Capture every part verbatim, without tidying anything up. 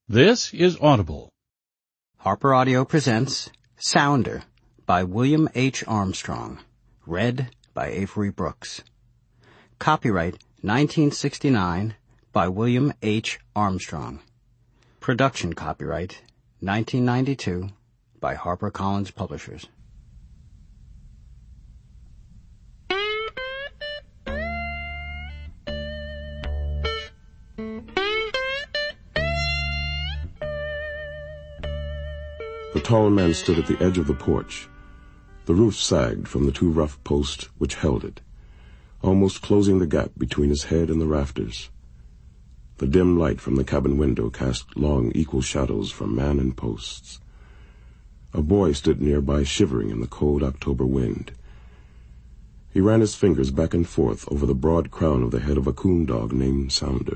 This is Audible. Harper Audio presents Sounder by William H. Armstrong, read by Avery Brooks. Copyright nineteen sixty-nine by William H. Armstrong. Production copyright nineteen ninety-two by HarperCollins Publishers. The tall man stood at the edge of the porch. The roof sagged from the two rough posts which held it, almost closing the gap between his head and the rafters. The dim light from the cabin window cast long, equal shadows from man and posts. A boy stood nearby, shivering in the cold October wind. He ran his fingers back and forth over the broad crown of the head of a coon dog named Sounder.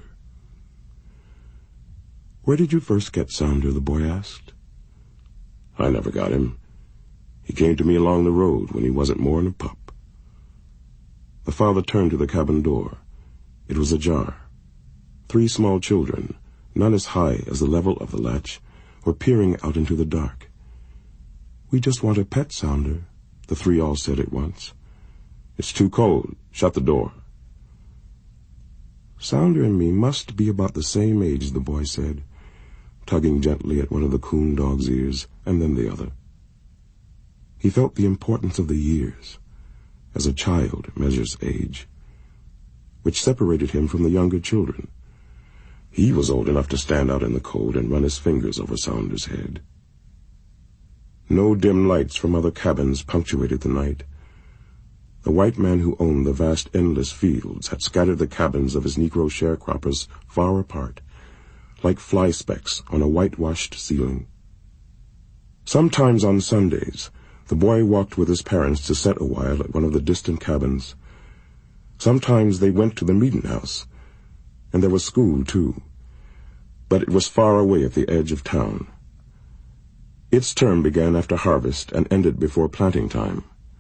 "Where did you first get Sounder?" the boy asked. "I never got him. He came to me along the road when he wasn't more'n a pup." The father turned to the cabin door. It was ajar. Three small children, none as high as the level of the latch, were peering out into the dark. "We just want a pet, Sounder," the three all said at once. "It's too cold. Shut the door." "Sounder and me must be about the same age," the boy said, tugging gently at one of the coon dog's ears and then the other. He felt the importance of the years, as a child measures age, which separated him from the younger children. He was old enough to stand out in the cold and run his fingers over Sounder's head. No dim lights from other cabins punctuated the night. The white man who owned the vast endless fields had scattered the cabins of his Negro sharecroppers far apart, like fly specks on a whitewashed ceiling. Sometimes on Sundays, the boy walked with his parents to sit a while at one of the distant cabins. Sometimes they went to the meeting house, and there was school, too. But it was far away at the edge of town. Its term began after harvest and ended before planting time.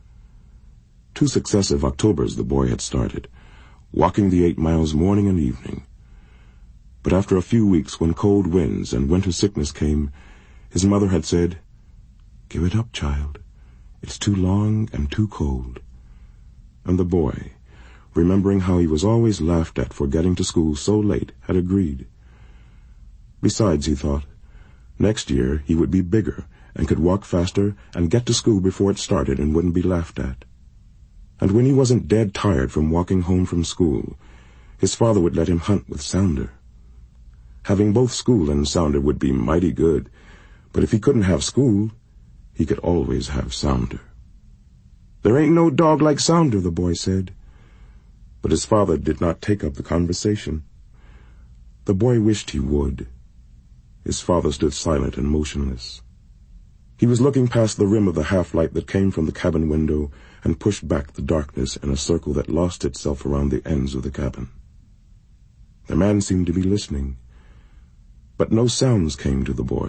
Two successive Octobers the boy had started, walking the eight miles morning and evening. But after a few weeks, when cold winds and winter sickness came, his mother had said, "Give it up, child. It's too long and too cold." And the boy, remembering how he was always laughed at for getting to school so late, had agreed. Besides, he thought, next year he would be bigger and could walk faster and get to school before it started and wouldn't be laughed at. And when he wasn't dead tired from walking home from school, his father would let him hunt with Sounder. Having both school and Sounder would be mighty good, but if he couldn't have school, he could always have Sounder. "There ain't no dog like Sounder," the boy said. But his father did not take up the conversation. The boy wished he would. His father stood silent and motionless. He was looking past the rim of the half-light that came from the cabin window and pushed back the darkness in a circle that lost itself around the ends of the cabin. The man seemed to be listening, but no sounds came to the boy.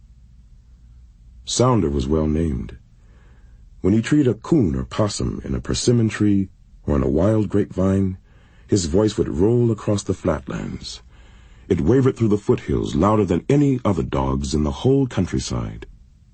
Sounder was well named. When he treed a coon or possum in a persimmon tree or on a wild grapevine, his voice would roll across the flatlands. It wavered through the foothills louder than any other dog's in the whole countryside.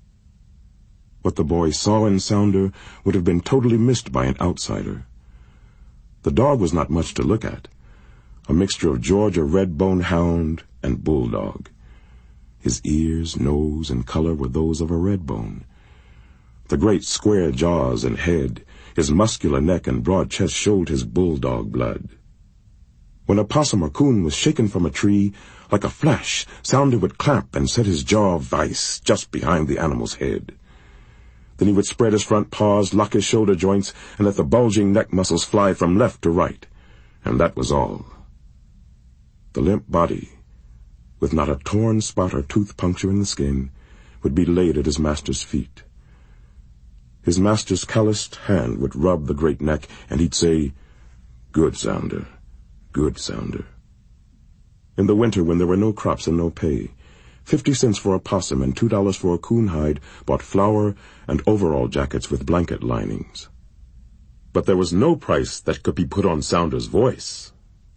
What the boy saw in Sounder would have been totally missed by an outsider. The dog was not much to look at, a mixture of Georgia red-bone hound and bulldog. His ears, nose, and color were those of a redbone. The great square jaws and head, his muscular neck and broad chest showed his bulldog blood. When a possum or coon was shaken from a tree, like a flash, Sounder would clamp and set his jaw vice just behind the animal's head. Then he would spread his front paws, lock his shoulder joints, and let the bulging neck muscles fly from left to right. And that was all. The limp body, with not a torn spot or tooth puncture in the skin, would be laid at his master's feet. His master's calloused hand would rub the great neck, and he'd say, "Good Sounder, good Sounder." In the winter, when there were no crops and no pay, fifty cents for a possum and two dollars for a coon hide bought flour and overall jackets with blanket linings. But there was no price that could be put on Sounder's voice.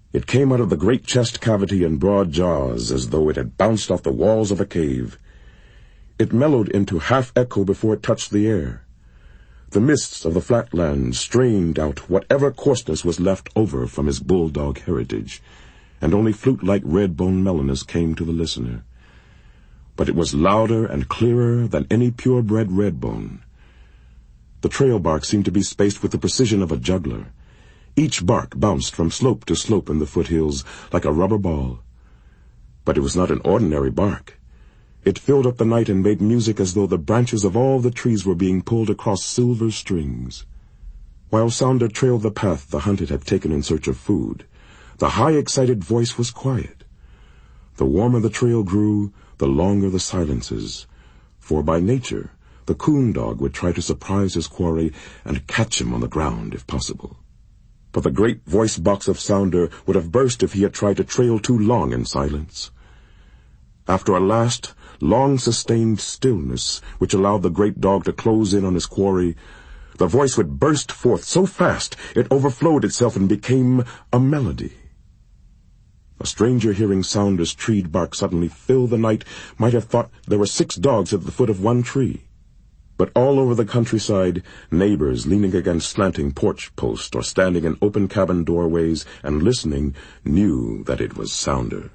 It came out of the great chest cavity in broad jaws as though it had bounced off the walls of a cave. It mellowed into half-echo before it touched the air. The mists of the flatlands strained out whatever coarseness was left over from his bulldog heritage, and only flute-like red-bone mellowness came to the listener. But it was louder and clearer than any purebred red-bone. The trail bark seemed to be spaced with the precision of a juggler. Each bark bounced from slope to slope in the foothills like a rubber ball. But it was not an ordinary bark. It filled up the night and made music as though the branches of all the trees were being pulled across silver strings. While Sounder trailed the path the hunted had taken in search of food, the high, excited voice was quiet. The warmer the trail grew, the longer the silences, for by nature the coon dog would try to surprise his quarry and catch him on the ground if possible. But the great voice box of Sounder would have burst if he had tried to trail too long in silence. After a last, long-sustained stillness which allowed the great dog to close in on his quarry, the voice would burst forth so fast it overflowed itself and became a melody. A stranger hearing Sounder's treed bark suddenly fill the night might have thought there were six dogs at the foot of one tree. But all over the countryside, neighbors leaning against slanting porch posts or standing in open cabin doorways and listening knew that it was Sounder.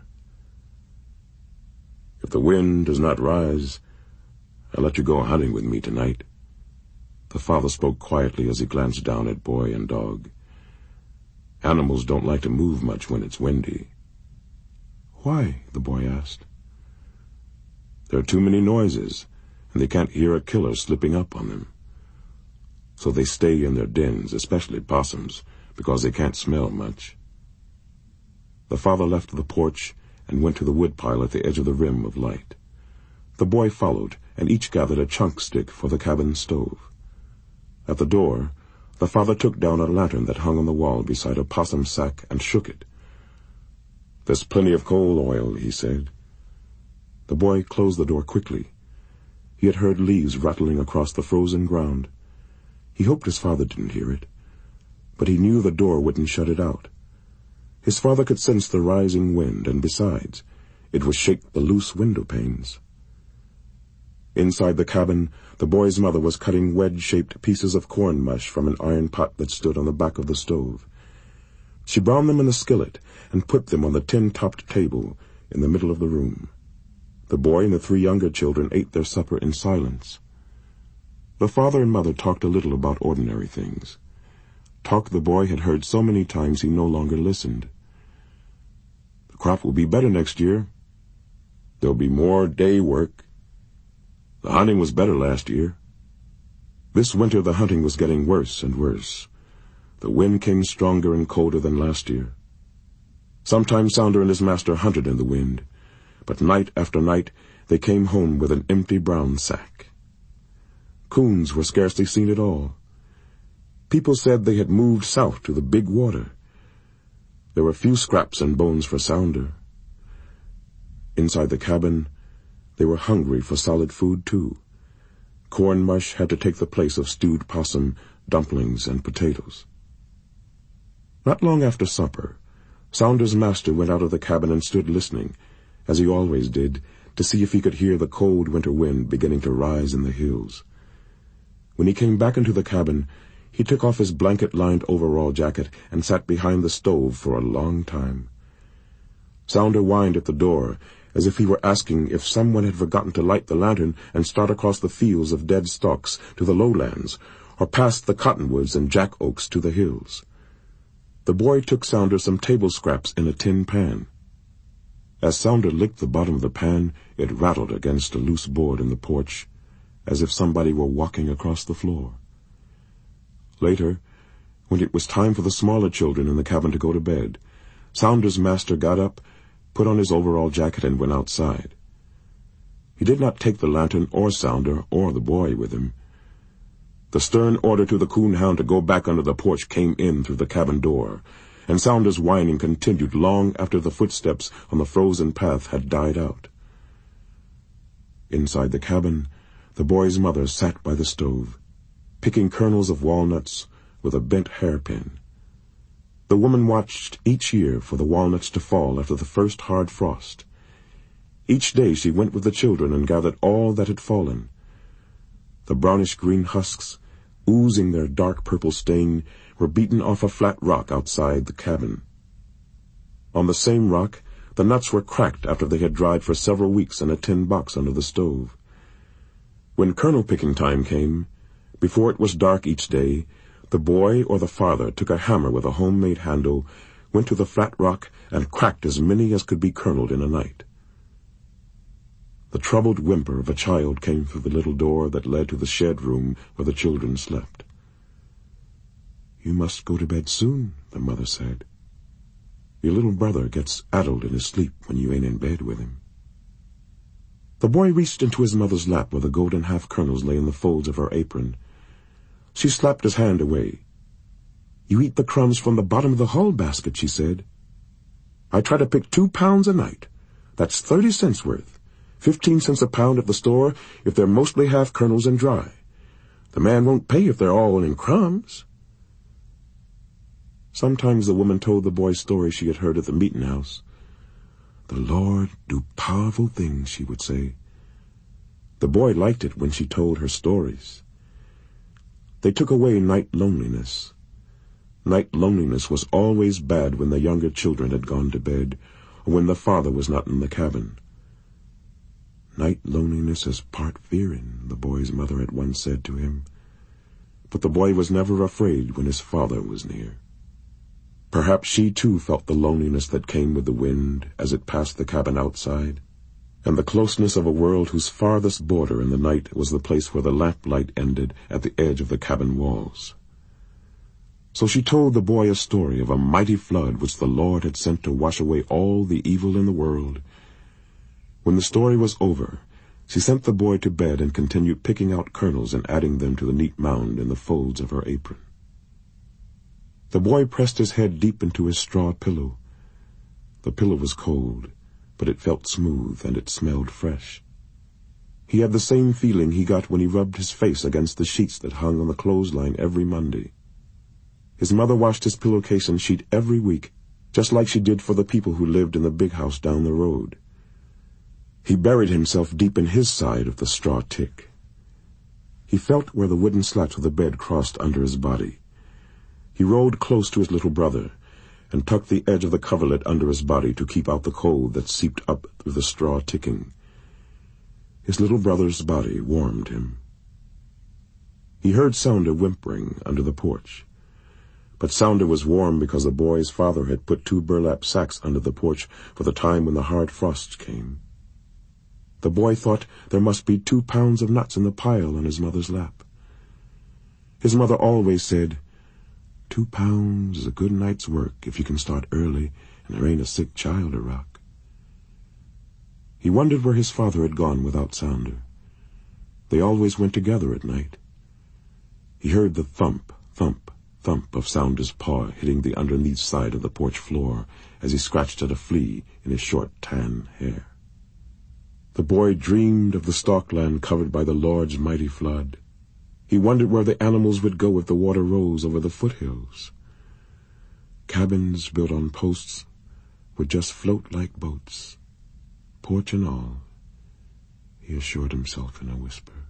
"If the wind does not rise, I'll let you go hunting with me tonight." The father spoke quietly as he glanced down at boy and dog. "Animals don't like to move much when it's windy." "Why?" the boy asked. "There are too many noises, and they can't hear a killer slipping up on them. So they stay in their dens, especially possums, because they can't smell much." The father left the porch and went to the woodpile at the edge of the rim of light. The boy followed, and each gathered a chunk stick for the cabin stove. At the door, the father took down a lantern that hung on the wall beside a possum sack and shook it. "There's plenty of coal oil," he said. The boy closed the door quickly. He had heard leaves rattling across the frozen ground. He hoped his father didn't hear it, but he knew the door wouldn't shut it out. His father could sense the rising wind, and besides, it would shake the loose window panes. Inside the cabin, the boy's mother was cutting wedge-shaped pieces of corn mush from an iron pot that stood on the back of the stove. She browned them in the skillet and put them on the tin-topped table in the middle of the room. The boy and the three younger children ate their supper in silence. The father and mother talked a little about ordinary things. Talk the boy had heard so many times he no longer listened. "The crop will be better next year. There'll be more day work. The hunting was better last year." This winter the hunting was getting worse and worse. The wind came stronger and colder than last year. Sometimes Sounder and his master hunted in the wind, but night after night they came home with an empty brown sack. Coons were scarcely seen at all. People said they had moved south to the big water. There were few scraps and bones for Sounder. Inside the cabin, they were hungry for solid food, too. Corn mush had to take the place of stewed possum, dumplings, and potatoes. Not long after supper, Sounder's master went out of the cabin and stood listening, as he always did, to see if he could hear the cold winter wind beginning to rise in the hills. When he came back into the cabin, he took off his blanket-lined overall jacket and sat behind the stove for a long time. Sounder whined at the door, as if he were asking if someone had forgotten to light the lantern and start across the fields of dead stalks to the lowlands, or past the cottonwoods and jack oaks to the hills. The boy took Sounder some table scraps in a tin pan. As Sounder licked the bottom of the pan, it rattled against a loose board in the porch, as if somebody were walking across the floor. Later, when it was time for the smaller children in the cabin to go to bed, Sounder's master got up, put on his overall jacket, and went outside. He did not take the lantern or Sounder or the boy with him. The stern order to the coonhound to go back under the porch came in through the cabin door, and Sounder's whining continued long after the footsteps on the frozen path had died out. Inside the cabin, the boy's mother sat by the stove, picking kernels of walnuts with a bent hairpin. The woman watched each year for the walnuts to fall after the first hard frost. Each day she went with the children and gathered all that had fallen. The brownish-green husks, oozing their dark purple stain, were beaten off a flat rock outside the cabin. On the same rock, the nuts were cracked after they had dried for several weeks in a tin box under the stove. When kernel-picking time came, before it was dark each day, the boy or the father took a hammer with a homemade handle, went to the flat rock, and cracked as many as could be kerneled in a night. The troubled whimper of a child came through the little door that led to the shed room where the children slept. "You must go to bed soon," the mother said. "Your little brother gets addled in his sleep when you ain't in bed with him." The boy reached into his mother's lap where the golden half-kernels lay in the folds of her apron. She slapped his hand away. "You eat the crumbs from the bottom of the hull basket," she said. "I try to pick two pounds a night. That's thirty cents worth. Fifteen cents a pound at the store if they're mostly half-kernels and dry. The man won't pay if they're all in crumbs." Sometimes the woman told the boy stories she had heard at the meeting house. "The Lord do powerful things," she would say. The boy liked it when she told her stories. They took away night loneliness. Night loneliness was always bad when the younger children had gone to bed, or when the father was not in the cabin. "Night loneliness is part fearing," the boy's mother had once said to him. But the boy was never afraid when his father was near. Perhaps she too felt the loneliness that came with the wind as it passed the cabin outside, and the closeness of a world whose farthest border in the night was the place where the lamplight ended at the edge of the cabin walls. So she told the boy a story of a mighty flood which the Lord had sent to wash away all the evil in the world. When the story was over, she sent the boy to bed and continued picking out kernels and adding them to the neat mound in the folds of her apron. The boy pressed his head deep into his straw pillow. The pillow was cold, but it felt smooth and it smelled fresh. He had the same feeling he got when he rubbed his face against the sheets that hung on the clothesline every Monday. His mother washed his pillowcase and sheet every week, just like she did for the people who lived in the big house down the road. He buried himself deep in his side of the straw tick. He felt where the wooden slats of the bed crossed under his body. He rolled close to his little brother and tucked the edge of the coverlet under his body to keep out the cold that seeped up through the straw ticking. His little brother's body warmed him. He heard Sounder whimpering under the porch. But Sounder was warm because the boy's father had put two burlap sacks under the porch for the time when the hard frosts came. The boy thought there must be two pounds of nuts in the pile on his mother's lap. His mother always said, "Two pounds is a good night's work if you can start early and there ain't a sick child to rock." He wondered where his father had gone without Sounder. They always went together at night. He heard the thump, thump, thump of Sounder's paw hitting the underneath side of the porch floor as he scratched at a flea in his short tan hair. The boy dreamed of the stalkland covered by the Lord's mighty flood. He wondered where the animals would go if the water rose over the foothills. Cabins built on posts would just float like boats, porch and all, he assured himself in a whisper.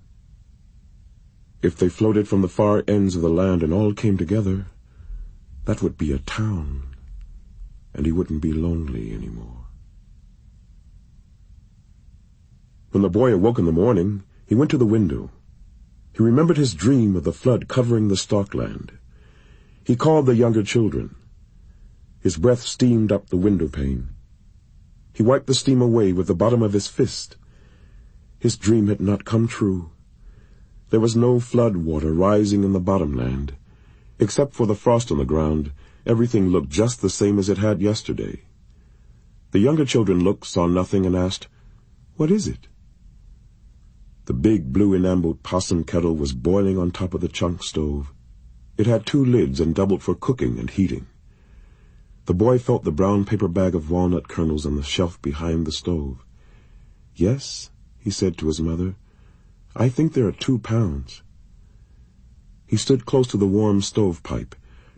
If they floated from the far ends of the land and all came together, that would be a town, and he wouldn't be lonely anymore. When the boy awoke in the morning, he went to the window. He remembered his dream of the flood covering the stalkland. He called the younger children. His breath steamed up the window pane. He wiped the steam away with the bottom of his fist. His dream had not come true. There was no flood water rising in the bottomland. Except for the frost on the ground, everything looked just the same as it had yesterday. The younger children looked, saw nothing, and asked, "What is it?" The big blue enameled possum kettle was boiling on top of the chunk stove. It had two lids and doubled for cooking and heating. The boy felt the brown paper bag of walnut kernels on the shelf behind the stove. "Yes," he said to his mother, "I think there are two pounds." He stood close to the warm stovepipe,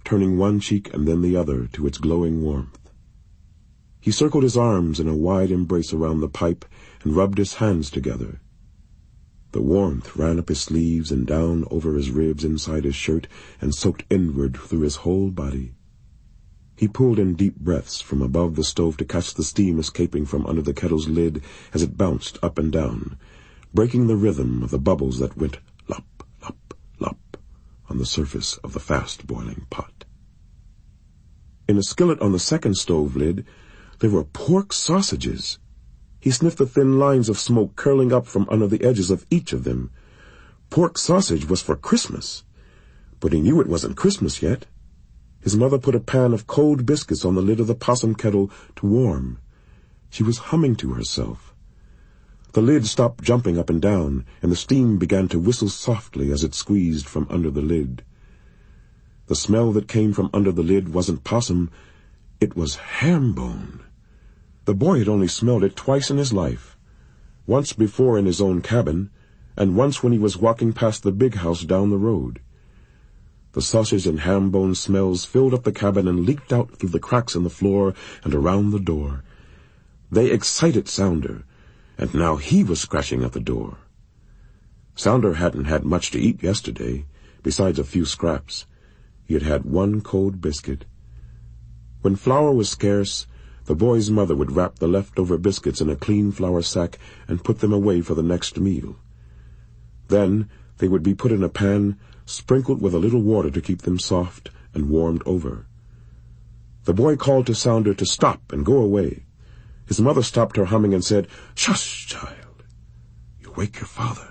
turning one cheek and then the other to its glowing warmth. He circled his arms in a wide embrace around the pipe and rubbed his hands together. The warmth ran up his sleeves and down over his ribs inside his shirt and soaked inward through his whole body. He pulled in deep breaths from above the stove to catch the steam escaping from under the kettle's lid as it bounced up and down, breaking the rhythm of the bubbles that went lop, lop, lop on the surface of the fast-boiling pot. In a skillet on the second stove lid, there were pork sausages. He sniffed the thin lines of smoke curling up from under the edges of each of them. Pork sausage was for Christmas, but he knew it wasn't Christmas yet. His mother put a pan of cold biscuits on the lid of the possum kettle to warm. She was humming to herself. The lid stopped jumping up and down, and the steam began to whistle softly as it squeezed from under the lid. The smell that came from under the lid wasn't possum, it was ham bone. The boy had only smelled it twice in his life, once before in his own cabin, and once when he was walking past the big house down the road. The sausage and ham bone smells filled up the cabin and leaked out through the cracks in the floor and around the door. They excited Sounder, and now he was scratching at the door. Sounder hadn't had much to eat yesterday, besides a few scraps. He had had one cold biscuit. When flour was scarce, the boy's mother would wrap the leftover biscuits in a clean flour sack and put them away for the next meal. Then they would be put in a pan, sprinkled with a little water to keep them soft, and warmed over. The boy called to Sounder to stop and go away. His mother stopped her humming and said, "Shush, child. You'll wake your father."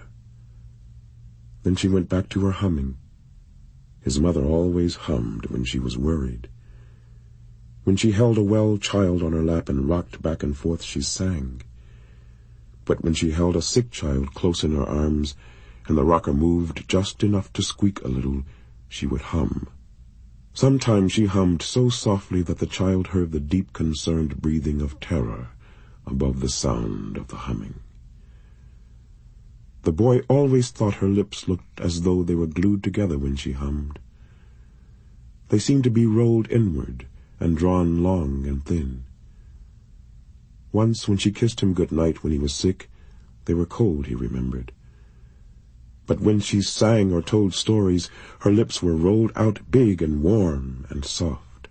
Then she went back to her humming. His mother always hummed when she was worried. When she held a well child on her lap and rocked back and forth, she sang. But when she held a sick child close in her arms, and the rocker moved just enough to squeak a little, she would hum. Sometimes she hummed so softly that the child heard the deep, concerned breathing of terror above the sound of the humming. The boy always thought her lips looked as though they were glued together when she hummed. They seemed to be rolled inward and drawn long and thin. Once, when she kissed him good night when he was sick, they were cold, he remembered. But when she sang or told stories, her lips were rolled out big and warm and soft.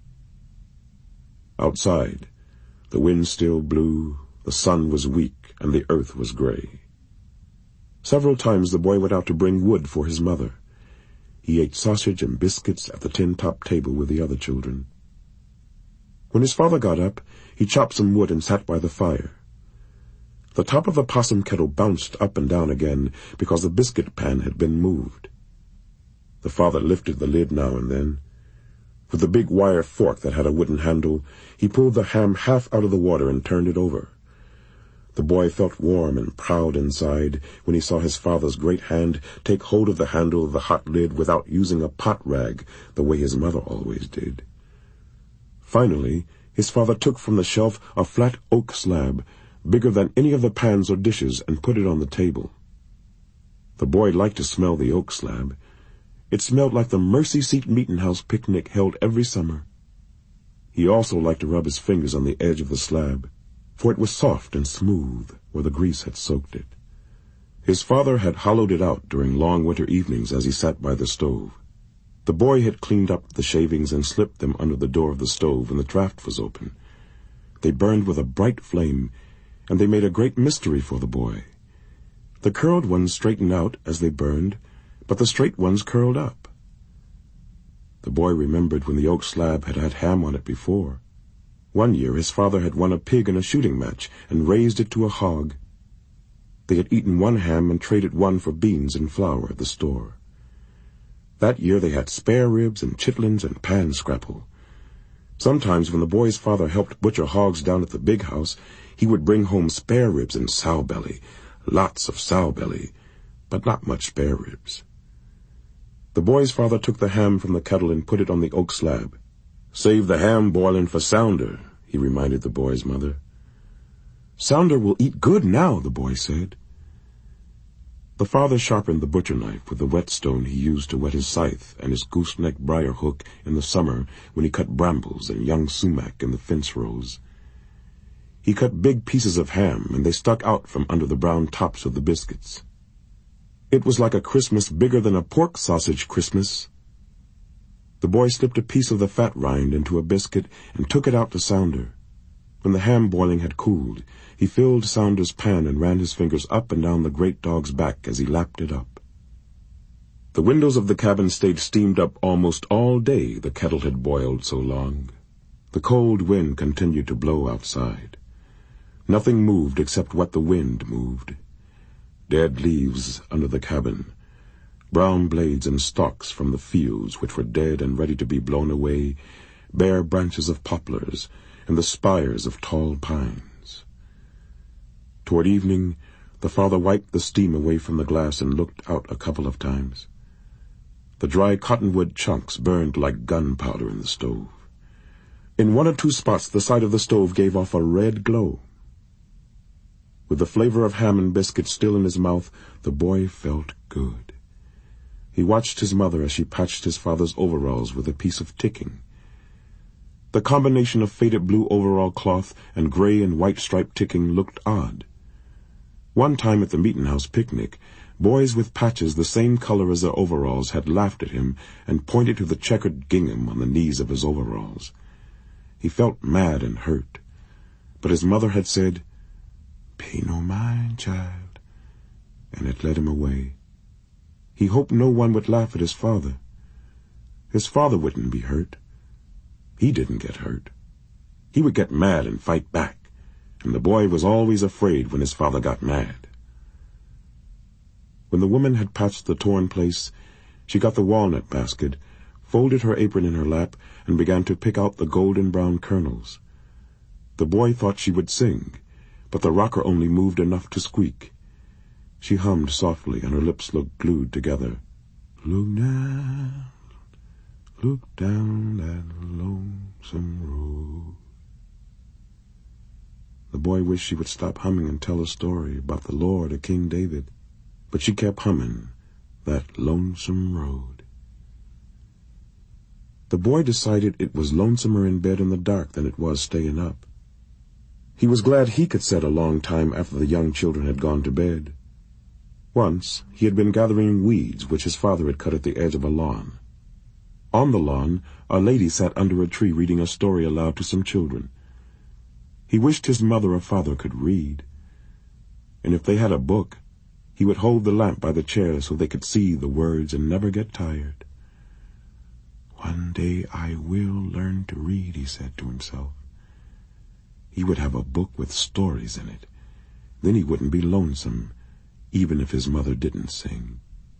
Outside, the wind still blew, the sun was weak, and the earth was gray. Several times the boy went out to bring wood for his mother. He ate sausage and biscuits at the tin-top table with the other children. When his father got up, he chopped some wood and sat by the fire. The top of the possum kettle bounced up and down again because the biscuit pan had been moved. The father lifted the lid now and then. With the big wire fork that had a wooden handle, he pulled the ham half out of the water and turned it over. The boy felt warm and proud inside when he saw his father's great hand take hold of the handle of the hot lid without using a pot rag the way his mother always did. Finally, his father took from the shelf a flat oak slab, bigger than any of the pans or dishes, and put it on the table. The boy liked to smell the oak slab. It smelled like the Mercy Seat Meeting House picnic held every summer. He also liked to rub his fingers on the edge of the slab, for it was soft and smooth where the grease had soaked it. His father had hollowed it out during long winter evenings as he sat by the stove. The boy had cleaned up the shavings and slipped them under the door of the stove when the draft was open. They burned with a bright flame, and they made a great mystery for the boy. The curled ones straightened out as they burned, but the straight ones curled up. The boy remembered when the oak slab had had ham on it before. One year his father had won a pig in a shooting match and raised it to a hog. They had eaten one ham and traded one for beans and flour at the store. That year they had spare ribs and chitlins and pan scrapple. Sometimes when the boy's father helped butcher hogs down at the big house, he would bring home spare ribs and sow belly, lots of sow belly, but not much spare ribs. The boy's father took the ham from the kettle and put it on the oak slab. "Save the ham boiling for Sounder," he reminded the boy's mother. "Sounder will eat good now," the boy said. The father sharpened the butcher knife with the whetstone he used to whet his scythe and his gooseneck briar hook in the summer when he cut brambles and young sumac in the fence rows. He cut big pieces of ham, and they stuck out from under the brown tops of the biscuits. It was like a Christmas bigger than a pork sausage Christmas. The boy slipped a piece of the fat rind into a biscuit and took it out to Sounder. When the ham boiling had cooled, he filled Sounder's pan and ran his fingers up and down the great dog's back as he lapped it up. The windows of the cabin stayed steamed up almost all day, the kettle had boiled so long. The cold wind continued to blow outside. Nothing moved except what the wind moved. Dead leaves under the cabin, brown blades and stalks from the fields which were dead and ready to be blown away, bare branches of poplars, and the spires of tall pines. Toward evening, the father wiped the steam away from the glass and looked out a couple of times. The dry cottonwood chunks burned like gunpowder in the stove. In one or two spots the side of the stove gave off a red glow. With the flavor of ham and biscuit still in his mouth, the boy felt good. He watched his mother as she patched his father's overalls with a piece of ticking. The combination of faded blue overall cloth and gray and white striped ticking looked odd. One time at the meeting house picnic, boys with patches the same color as their overalls had laughed at him and pointed to the checkered gingham on the knees of his overalls. He felt mad and hurt, but his mother had said, "Pay no mind, child," and had led him away. He hoped no one would laugh at his father. His father wouldn't be hurt. He didn't get hurt. He would get mad and fight back, and the boy was always afraid when his father got mad. When the woman had patched the torn place, she got the walnut basket, folded her apron in her lap, and began to pick out the golden-brown kernels. The boy thought she would sing, but the rocker only moved enough to squeak. She hummed softly, and her lips looked glued together. Look down, look down that lonesome road. The boy wished she would stop humming and tell a story about the Lord or King David, but she kept humming that lonesome road. The boy decided it was lonesomer in bed in the dark than it was staying up. He was glad he could sit a long time after the young children had gone to bed. Once he had been gathering weeds which his father had cut at the edge of a lawn. On the lawn, a lady sat under a tree reading a story aloud to some children. He wished his mother or father could read, and if they had a book, he would hold the lamp by the chair so they could see the words and never get tired. One day I will learn to read, he said to himself. He would have a book with stories in it. Then he wouldn't be lonesome, even if his mother didn't sing.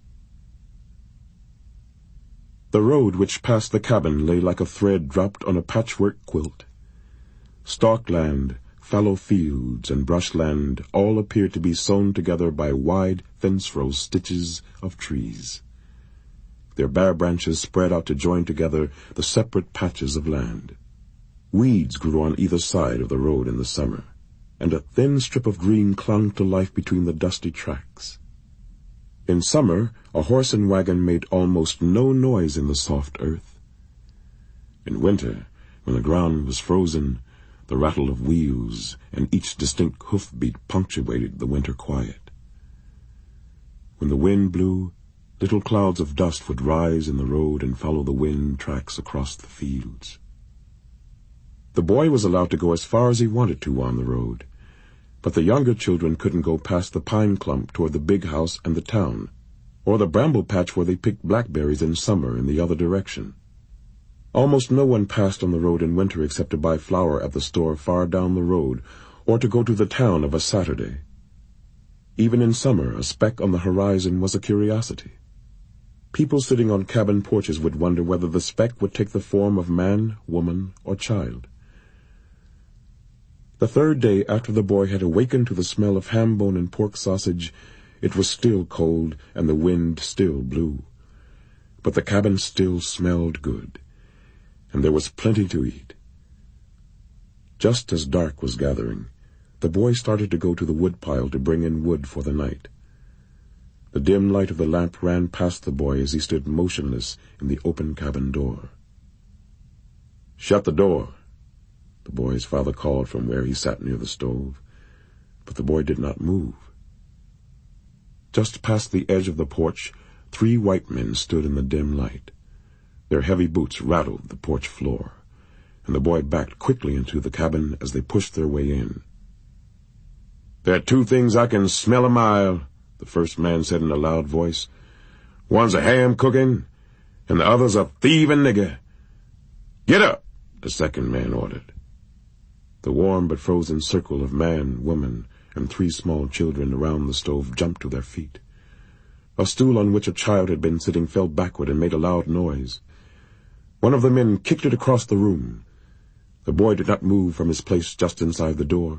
The road which passed the cabin lay like a thread dropped on a patchwork quilt. Stalk land, fallow fields, and brushland all appeared to be sewn together by wide fence-row stitches of trees. Their bare branches spread out to join together the separate patches of land. Weeds grew on either side of the road in the summer, and a thin strip of green clung to life between the dusty tracks. In summer, a horse and wagon made almost no noise in the soft earth. In winter, when the ground was frozen, the rattle of wheels and each distinct hoofbeat punctuated the winter quiet. When the wind blew, little clouds of dust would rise in the road and follow the wind tracks across the fields. The boy was allowed to go as far as he wanted to on the road, but the younger children couldn't go past the pine clump toward the big house and the town, or the bramble patch where they picked blackberries in summer in the other direction. Almost no one passed on the road in winter except to buy flour at the store far down the road, or to go to the town of a Saturday. Even in summer, a speck on the horizon was a curiosity. People sitting on cabin porches would wonder whether the speck would take the form of man, woman, or child. The third day after the boy had awakened to the smell of ham bone and pork sausage, it was still cold and the wind still blew. But the cabin still smelled good, and there was plenty to eat. Just as dark was gathering, the boy started to go to the woodpile to bring in wood for the night. The dim light of the lamp ran past the boy as he stood motionless in the open cabin door. "Shut the door," the boy's father called from where he sat near the stove, but the boy did not move. Just past the edge of the porch, three white men stood in the dim light. Their heavy boots rattled the porch floor, and the boy backed quickly into the cabin as they pushed their way in. "There are two things I can smell a mile," the first man said in a loud voice. "One's a ham cooking, and the other's a thieving nigger." "Get up," the second man ordered. The warm but frozen circle of man, woman, and three small children around the stove jumped to their feet. A stool on which a child had been sitting fell backward and made a loud noise. One of the men kicked it across the room. The boy did not move from his place just inside the door.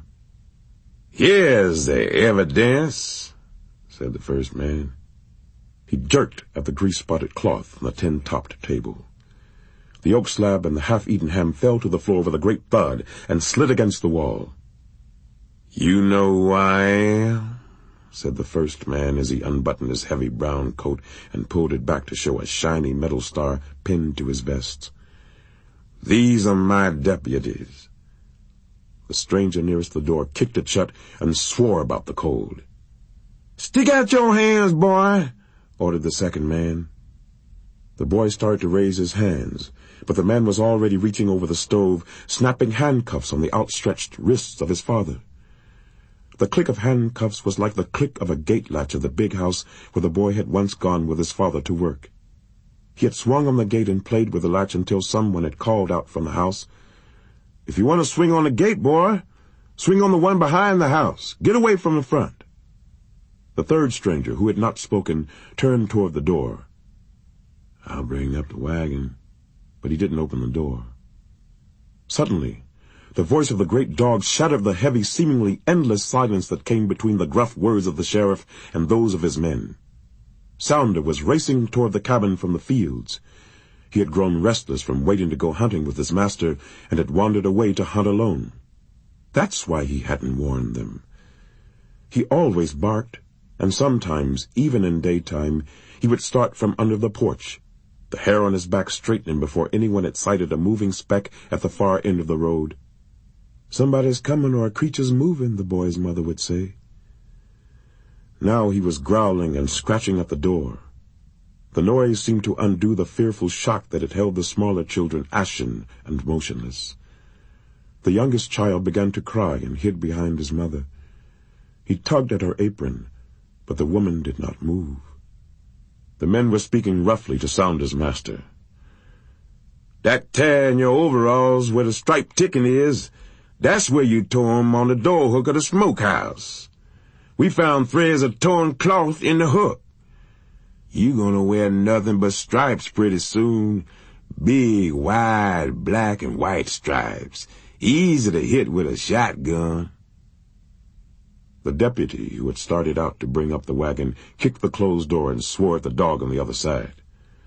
"Here's the evidence," said the first man. He jerked at the grease-spotted cloth on the tin-topped table. The oak slab and the half-eaten ham fell to the floor with a great thud and slid against the wall. "You know who I am," said the first man as he unbuttoned his heavy brown coat and pulled it back to show a shiny metal star pinned to his vest. "These are my deputies." The stranger nearest the door kicked it shut and swore about the cold. "Stick out your hands, boy," ordered the second man. The boy started to raise his hands, but the man was already reaching over the stove, snapping handcuffs on the outstretched wrists of his father. The click of handcuffs was like the click of a gate latch of the big house where the boy had once gone with his father to work. He had swung on the gate and played with the latch until someone had called out from the house, "If you want to swing on the gate, boy, swing on the one behind the house. Get away from the front." The third stranger, who had not spoken, turned toward the door. "I'll bring up the wagon," but he didn't open the door. Suddenly, the voice of the great dog shattered the heavy, seemingly endless silence that came between the gruff words of the sheriff and those of his men. Sounder was racing toward the cabin from the fields. He had grown restless from waiting to go hunting with his master and had wandered away to hunt alone. That's why he hadn't warned them. He always barked, and sometimes, even in daytime, he would start from under the porch, the hair on his back straightening before anyone had sighted a moving speck at the far end of the road. "Somebody's coming or a creature's moving," the boy's mother would say. Now he was growling and scratching at the door. The noise seemed to undo the fearful shock that had held the smaller children ashen and motionless. The youngest child began to cry and hid behind his mother. He tugged at her apron, but the woman did not move. The men were speaking roughly to Saunder's master. "That tear in your overalls where the striped ticking is, that's where you tore 'em on the door hook of the smokehouse. We found threads of torn cloth in the hook. You gonna wear nothing but stripes pretty soon. Big, wide, black and white stripes. Easy to hit with a shotgun." The deputy, who had started out to bring up the wagon, kicked the closed door and swore at the dog on the other side.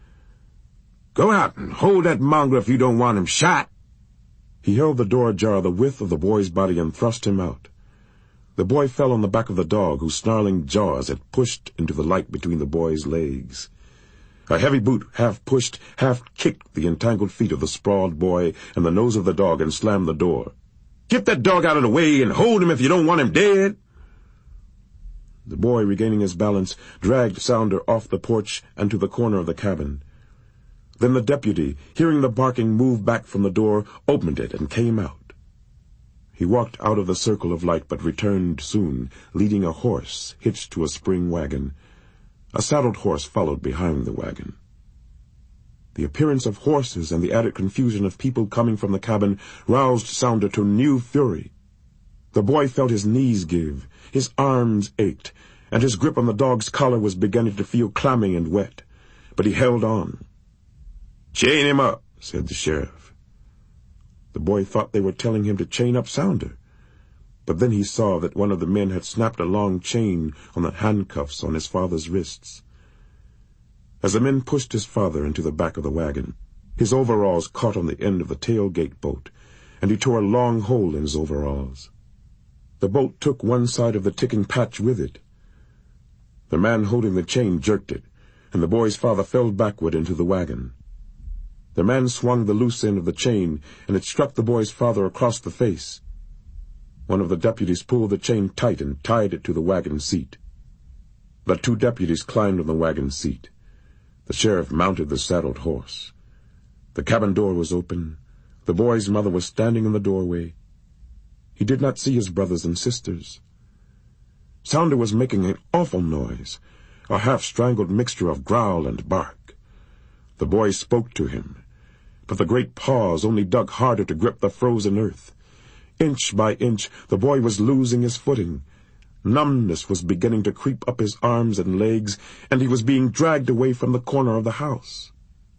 "Go out and hold that mongrel if you don't want him shot." He held the door ajar the width of the boy's body and thrust him out. The boy fell on the back of the dog, whose snarling jaws had pushed into the light between the boy's legs. A heavy boot half pushed, half kicked the entangled feet of the sprawled boy and the nose of the dog and slammed the door. "Get that dog out of the way and hold him if you don't want him dead." The boy, regaining his balance, dragged Sounder off the porch and to the corner of the cabin. Then the deputy, hearing the barking move back from the door, opened it and came out. He walked out of the circle of light, but returned soon, leading a horse hitched to a spring wagon. A saddled horse followed behind the wagon. The appearance of horses and the added confusion of people coming from the cabin roused Sounder to new fury. The boy felt his knees give, his arms ached, and his grip on the dog's collar was beginning to feel clammy and wet. But he held on. "Chain him up," said the sheriff. The boy thought they were telling him to chain up Sounder, but then he saw that one of the men had snapped a long chain on the handcuffs on his father's wrists. As the men pushed his father into the back of the wagon, his overalls caught on the end of the tailgate boat, and he tore a long hole in his overalls. The boat took one side of the ticking patch with it. The man holding the chain jerked it, and the boy's father fell backward into the wagon. The man swung the loose end of the chain, and it struck the boy's father across the face. One of the deputies pulled the chain tight and tied it to the wagon seat. The two deputies climbed on the wagon seat. The sheriff mounted the saddled horse. The cabin door was open. The boy's mother was standing in the doorway. He did not see his brothers and sisters. Sounder was making an awful noise, a half-strangled mixture of growl and bark. The boy spoke to him, but the great paws only dug harder to grip the frozen earth. Inch by inch, the boy was losing his footing. Numbness was beginning to creep up his arms and legs, and he was being dragged away from the corner of the house.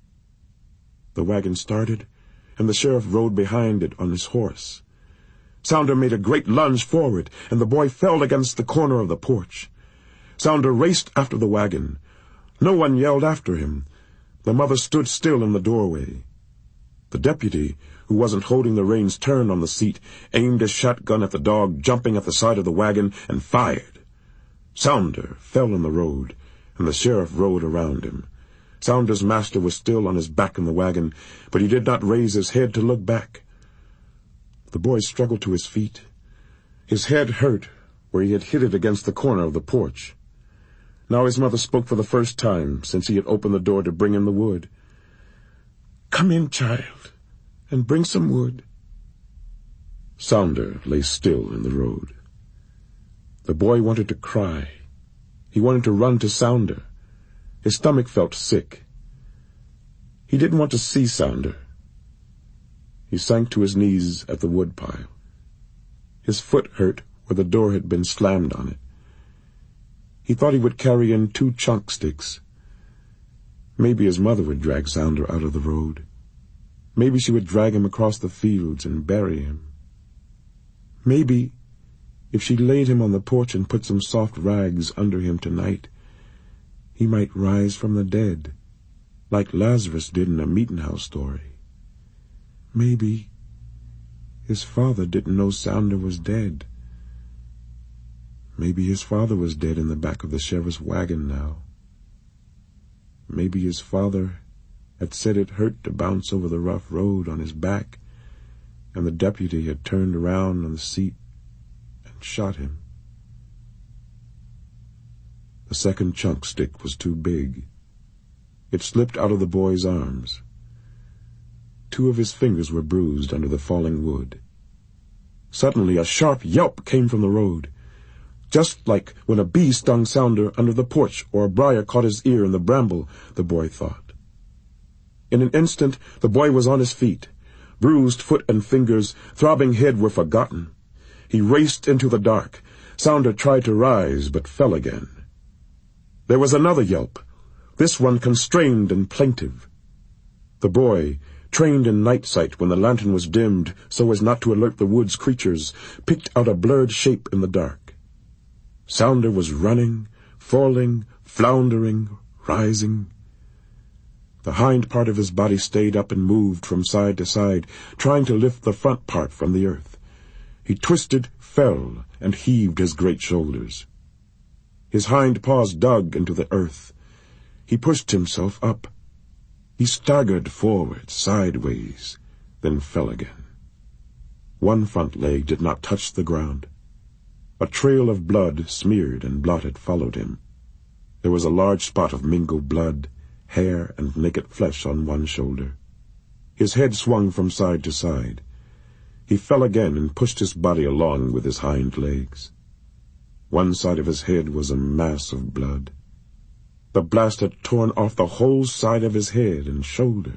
The wagon started, and the sheriff rode behind it on his horse. Sounder made a great lunge forward, and the boy fell against the corner of the porch. Sounder raced after the wagon. No one yelled after him. The mother stood still in the doorway. The deputy, who wasn't holding the reins, turned on the seat, aimed his shotgun at the dog jumping at the side of the wagon, and fired. Sounder fell in the road, and the sheriff rode around him. Sounder's master was still on his back in the wagon, but he did not raise his head to look back. The boy struggled to his feet. His head hurt where he had hit it against the corner of the porch. Now his mother spoke for the first time since he had opened the door to bring him the wood. "Come in, child, and bring some wood." Sounder lay still in the road. The boy wanted to cry. He wanted to run to Sounder. His stomach felt sick. He didn't want to see Sounder. He sank to his knees at the woodpile. His foot hurt where the door had been slammed on it. He thought he would carry in two chunk sticks. Maybe his mother would drag Sounder out of the road. Maybe she would drag him across the fields and bury him. Maybe, if she laid him on the porch and put some soft rags under him tonight, he might rise from the dead, like Lazarus did in a meeting house story. Maybe his father didn't know Sounder was dead. Maybe his father was dead in the back of the sheriff's wagon now. Maybe his father had said it hurt to bounce over the rough road on his back, and the deputy had turned around on the seat and shot him. The second chunk stick was too big. It slipped out of the boy's arms. Two of his fingers were bruised under the falling wood. Suddenly a sharp yelp came from the road, just like when a bee stung Sounder under the porch or a briar caught his ear in the bramble, the boy thought. In an instant, the boy was on his feet. Bruised foot and fingers, throbbing head were forgotten. He raced into the dark. Sounder tried to rise, but fell again. There was another yelp, this one constrained and plaintive. The boy, trained in night sight when the lantern was dimmed so as not to alert the wood's creatures, picked out a blurred shape in the dark. Sounder was running, falling, floundering, rising. The hind part of his body stayed up and moved from side to side, trying to lift the front part from the earth. He twisted, fell, and heaved his great shoulders. His hind paws dug into the earth. He pushed himself up. He staggered forward, sideways, then fell again. One front leg did not touch the ground. A trail of blood, smeared and blotted, followed him. There was a large spot of mingled blood, hair, and naked flesh on one shoulder. His head swung from side to side. He fell again and pushed his body along with his hind legs. One side of his head was a mass of blood. The blast had torn off the whole side of his head and shoulder.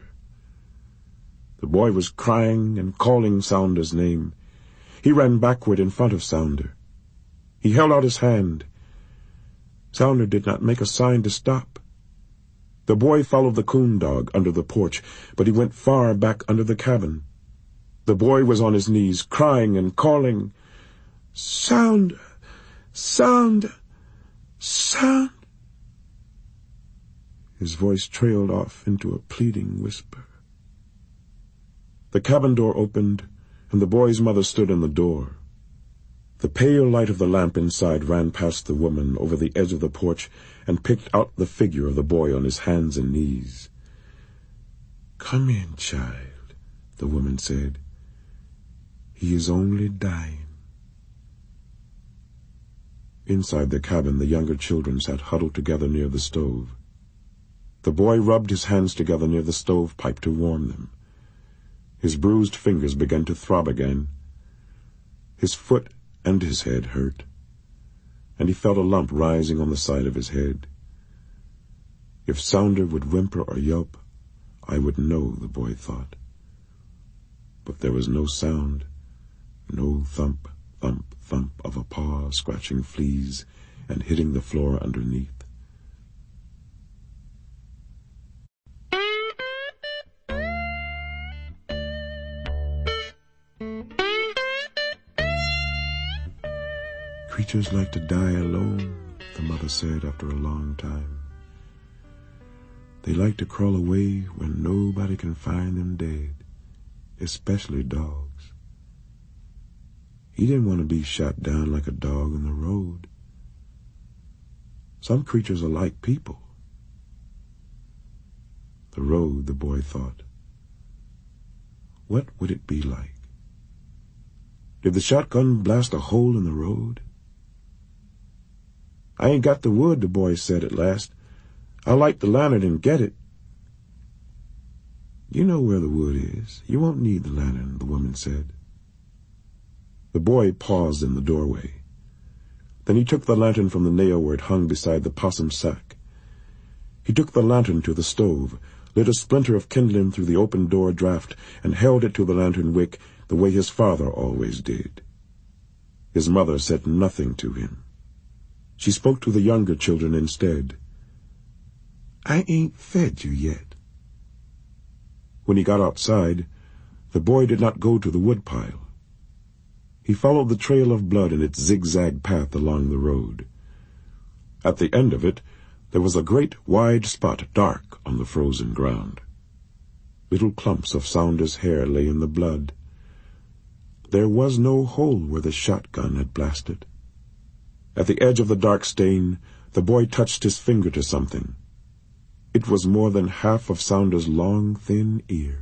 The boy was crying and calling Sounder's name. He ran backward in front of Sounder. He held out his hand. Sounder did not make a sign to stop. The boy followed the coon dog under the porch, but he went far back under the cabin. The boy was on his knees, crying and calling, "Sounder! Sounder! Sounder!" His voice trailed off into a pleading whisper. The cabin door opened, and the boy's mother stood in the door. The pale light of the lamp inside ran past the woman over the edge of the porch and picked out the figure of the boy on his hands and knees. "Come in, child," the woman said. "He is only dying." Inside the cabin, the younger children sat huddled together near the stove. The boy rubbed his hands together near the stovepipe to warm them. His bruised fingers began to throb again. His foot and his head hurt, and he felt a lump rising on the side of his head. If Sounder would whimper or yelp, I would know, the boy thought. But there was no sound, no thump, thump, thump of a paw scratching fleas and hitting the floor underneath. "Creatures like to die alone," the mother said after a long time. "They like to crawl away when nobody can find them dead, especially dogs. He didn't want to be shot down like a dog on the road. Some creatures are like people." The road, the boy thought. What would it be like? Did the shotgun blast a hole in the road? "I ain't got the wood," the boy said at last. "I'll light the lantern and get it." "You know where the wood is. You won't need the lantern," the woman said. The boy paused in the doorway. Then he took the lantern from the nail where it hung beside the possum sack. He took the lantern to the stove, lit a splinter of kindling through the open door draught, and held it to the lantern wick the way his father always did. His mother said nothing to him. She spoke to the younger children instead. "I ain't fed you yet." When he got outside, the boy did not go to the woodpile. He followed the trail of blood in its zigzag path along the road. At the end of it, there was a great wide spot dark on the frozen ground. Little clumps of Saunder's hair lay in the blood. There was no hole where the shotgun had blasted. At the edge of the dark stain, the boy touched his finger to something. It was more than half of Saunder's long, thin ear.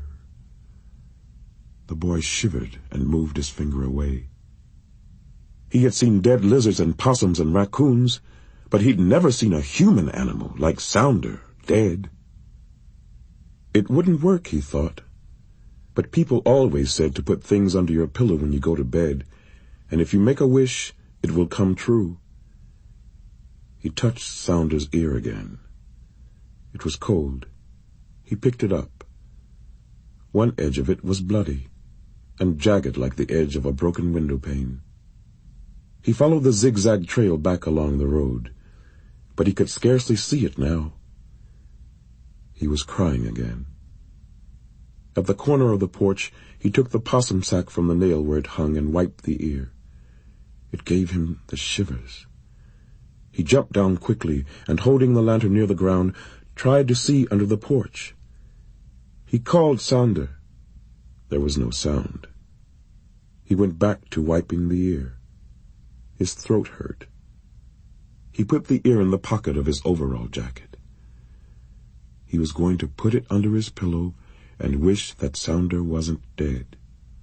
The boy shivered and moved his finger away. He had seen dead lizards and possums and raccoons, but he'd never seen a human animal like Sounder, dead. It wouldn't work, he thought. But people always said to put things under your pillow when you go to bed, and if you make a wish, it will come true. He touched Saunder's ear again. It was cold. He picked it up. One edge of it was bloody and jagged like the edge of a broken window pane. He followed the zigzag trail back along the road, but he could scarcely see it now. He was crying again. At the corner of the porch, he took the possum sack from the nail where it hung and wiped the ear. It gave him the shivers. He jumped down quickly and, holding the lantern near the ground, tried to see under the porch. He called Sounder. There was no sound. He went back to wiping the ear. His throat hurt. He put the ear in the pocket of his overall jacket. He was going to put it under his pillow and wish that Sounder wasn't dead.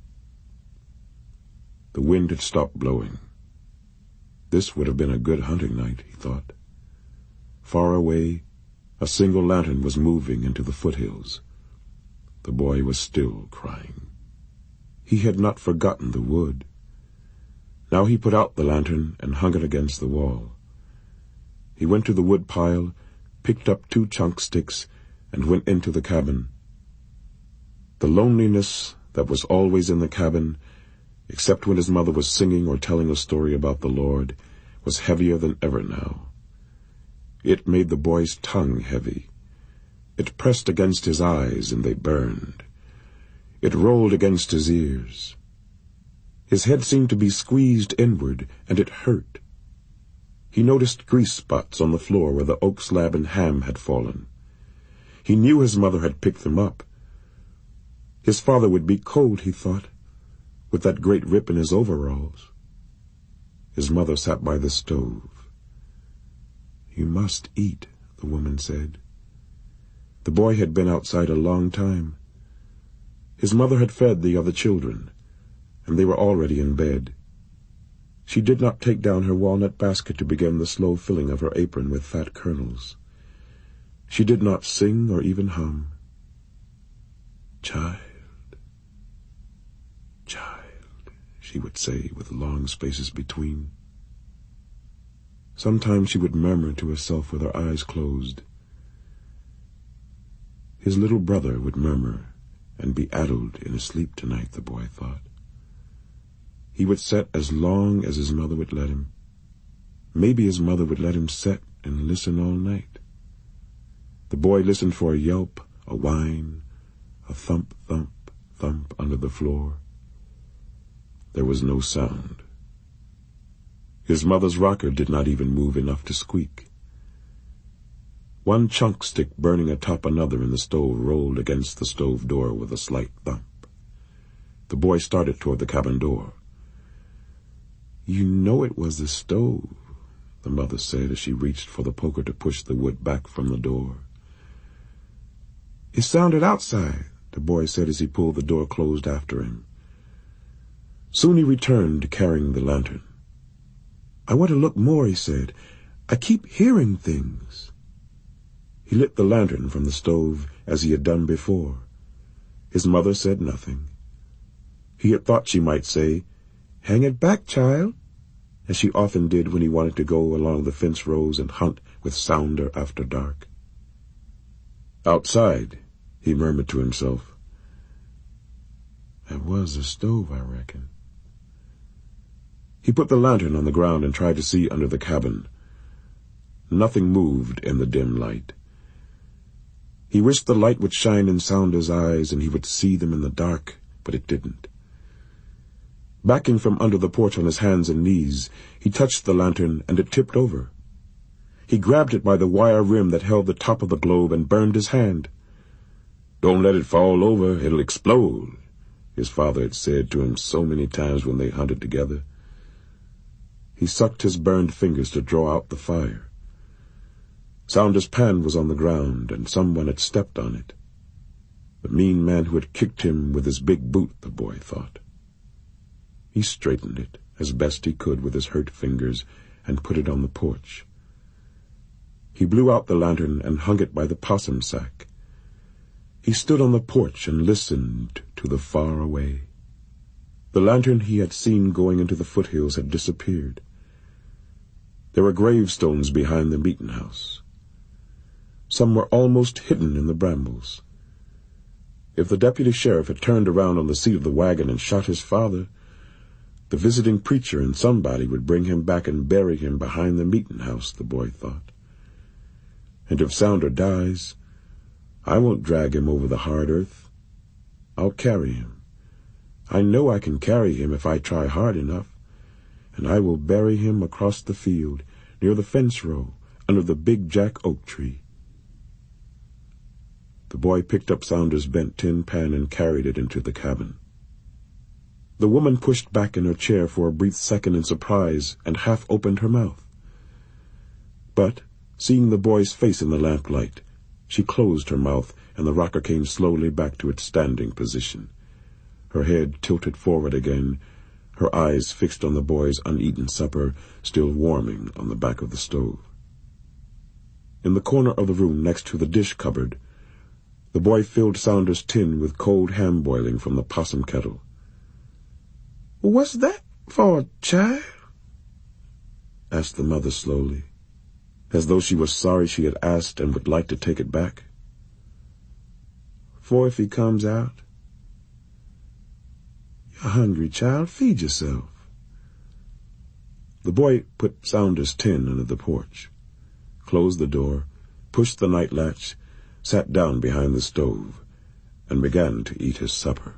The wind had stopped blowing. This would have been a good hunting night, he thought. Far away, a single lantern was moving into the foothills. The boy was still crying. He had not forgotten the wood. Now he put out the lantern and hung it against the wall. He went to the wood pile, picked up two chunk sticks, and went into the cabin. The loneliness that was always in the cabin, except when his mother was singing or telling a story about the Lord, was heavier than ever now. It made the boy's tongue heavy. It pressed against his eyes, and they burned. It rolled against his ears. His head seemed to be squeezed inward, and it hurt. He noticed grease spots on the floor where the oak slab and ham had fallen. He knew his mother had picked them up. His father would be cold, he thought, with that great rip in his overalls. His mother sat by the stove. "You must eat," the woman said. The boy had been outside a long time. His mother had fed the other children, and they were already in bed. She did not take down her walnut basket to begin the slow filling of her apron with fat kernels. She did not sing or even hum. "Child, child," she would say with long spaces between. Sometimes she would murmur to herself with her eyes closed. His little brother would murmur and be addled in his sleep tonight, the boy thought. He would sit as long as his mother would let him. Maybe his mother would let him sit and listen all night. The boy listened for a yelp, a whine, a thump, thump, thump under the floor. There was no sound. His mother's rocker did not even move enough to squeak. One chunk stick burning atop another in the stove rolled against the stove door with a slight thump. The boy started toward the cabin door. "You know it was the stove," the mother said as she reached for the poker to push the wood back from the door. "It sounded outside," the boy said as he pulled the door closed after him. Soon he returned carrying the lantern. "I want to look more," he said. "I keep hearing things." He lit the lantern from the stove as he had done before. His mother said nothing. He had thought she might say, "Hang it back, child," as she often did when he wanted to go along the fence rows and hunt with Sounder after dark. "Outside," he murmured to himself. "That was the stove, I reckon." He put the lantern on the ground and tried to see under the cabin. Nothing moved in the dim light. He wished the light would shine in Sounder's eyes and he would see them in the dark, but it didn't. Backing from under the porch on his hands and knees, he touched the lantern and it tipped over. He grabbed it by the wire rim that held the top of the globe and burned his hand. "Don't let it fall over, it'll explode," his father had said to him so many times when they hunted together. He sucked his burned fingers to draw out the fire. Sounder's pan was on the ground, and someone had stepped on it. The mean man who had kicked him with his big boot, the boy thought. He straightened it as best he could with his hurt fingers and put it on the porch. He blew out the lantern and hung it by the possum sack. He stood on the porch and listened to the far away. The lantern he had seen going into the foothills had disappeared. There were gravestones behind the meeting house. Some were almost hidden in the brambles. If the deputy sheriff had turned around on the seat of the wagon and shot his father, the visiting preacher and somebody would bring him back and bury him behind the meeting house, the boy thought. And if Sounder dies, I won't drag him over the hard earth. I'll carry him. I know I can carry him if I try hard enough, and I will bury him across the field, near the fence row, under the big jack oak tree. The boy picked up Sounder's bent tin pan and carried it into the cabin. The woman pushed back in her chair for a brief second in surprise and half opened her mouth. But, seeing the boy's face in the lamplight, she closed her mouth and the rocker came slowly back to its standing position. Her head tilted forward again, her eyes fixed on the boy's uneaten supper, still warming on the back of the stove. In the corner of the room next to the dish cupboard, the boy filled Sounder's tin with cold ham boiling from the possum kettle. "What's that for, child?" asked the mother slowly, as though she was sorry she had asked and would like to take it back. "For if he comes out." "You're hungry, child. Feed yourself." The boy put Sounder's tin under the porch, closed the door, pushed the night latch, sat down behind the stove, and began to eat his supper.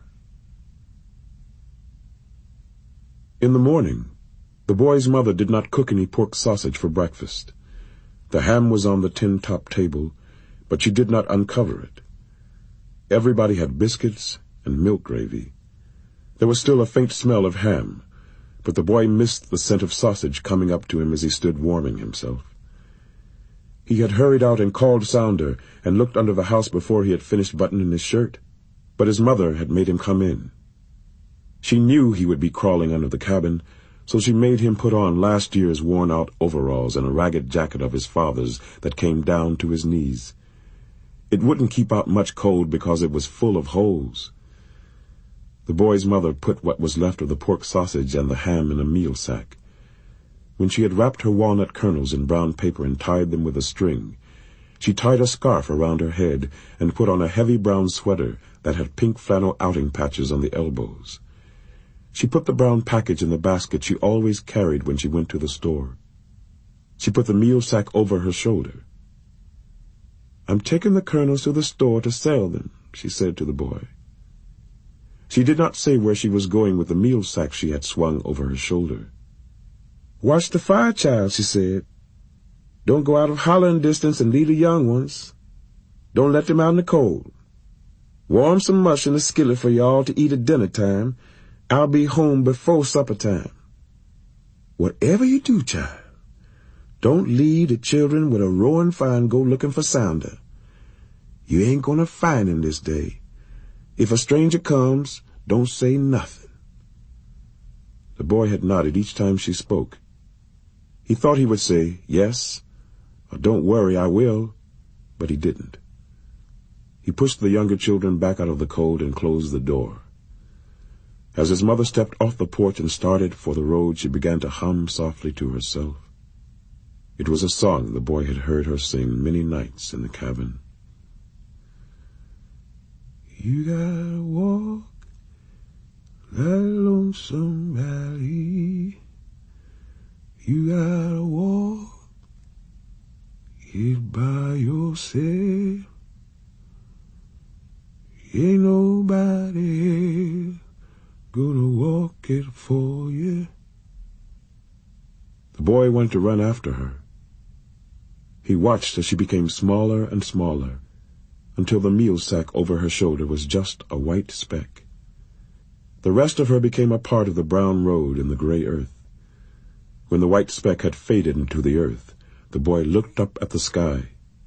In the morning, the boy's mother did not cook any pork sausage for breakfast. The ham was on the tin-top table, but she did not uncover it. Everybody had biscuits and milk gravy. There was still a faint smell of ham, but the boy missed the scent of sausage coming up to him as he stood warming himself. He had hurried out and called Sounder and looked under the house before he had finished buttoning his shirt, but his mother had made him come in. She knew he would be crawling under the cabin, so she made him put on last year's worn-out overalls and a ragged jacket of his father's that came down to his knees. It wouldn't keep out much cold because it was full of holes. The boy's mother put what was left of the pork sausage and the ham in a meal sack. When she had wrapped her walnut kernels in brown paper and tied them with a string, she tied a scarf around her head and put on a heavy brown sweater that had pink flannel outing patches on the elbows. She put the brown package in the basket she always carried when she went to the store. She put the meal sack over her shoulder. "I'm taking the kernels to the store to sell them," she said to the boy. She did not say where she was going with the meal sack she had swung over her shoulder. "Watch the fire, child," she said. "Don't go out of hollering distance and leave the young ones. Don't let them out in the cold. Warm some mush in the skillet for y'all to eat at dinner time. I'll be home before supper time. Whatever you do, child, don't leave the children with a roaring fire and go looking for Sounder. You ain't gonna find him this day. If a stranger comes, don't say nothing." The boy had nodded each time she spoke. He thought he would say, "Yes," or "Don't worry, I will," but he didn't. He pushed the younger children back out of the cold and closed the door. As his mother stepped off the porch and started for the road, she began to hum softly to herself. It was a song the boy had heard her sing many nights in the cabin. You gotta walk that lonesome valley. You gotta walk it by yourself. Ain't nobody gonna walk it for you. The boy went to run after her. He watched as she became smaller and smaller, until the meal sack over her shoulder was just a white speck. The rest of her became a part of the brown road in the gray earth. When the white speck had faded into the earth, the boy looked up at the sky.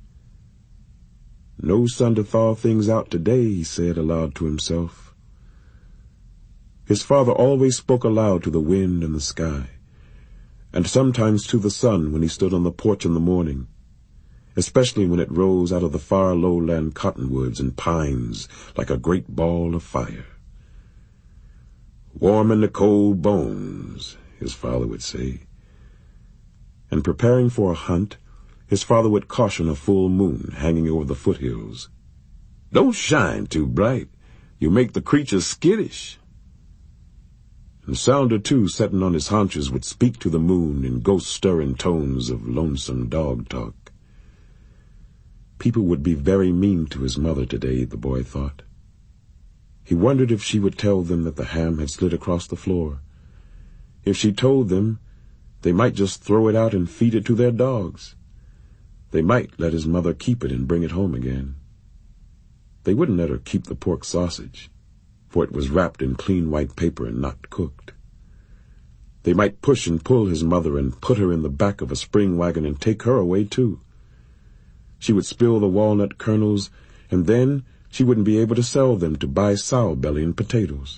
"No sun to thaw things out today," he said aloud to himself. His father always spoke aloud to the wind and the sky, and sometimes to the sun when he stood on the porch in the morning, especially when it rose out of the far lowland cottonwoods and pines like a great ball of fire. "Warming the cold bones," his father would say. And preparing for a hunt, his father would caution a full moon hanging over the foothills. "Don't shine too bright. You make the creatures skittish." And Sounder, too, sitting on his haunches, would speak to the moon in ghost-stirring tones of lonesome dog talk. People would be very mean to his mother today, the boy thought. He wondered if she would tell them that the ham had slid across the floor. If she told them, they might just throw it out and feed it to their dogs. They might let his mother keep it and bring it home again. They wouldn't let her keep the pork sausage, for it was wrapped in clean white paper and not cooked. They might push and pull his mother and put her in the back of a spring wagon and take her away, too. She would spill the walnut kernels, and then she wouldn't be able to sell them to buy sow belly and potatoes.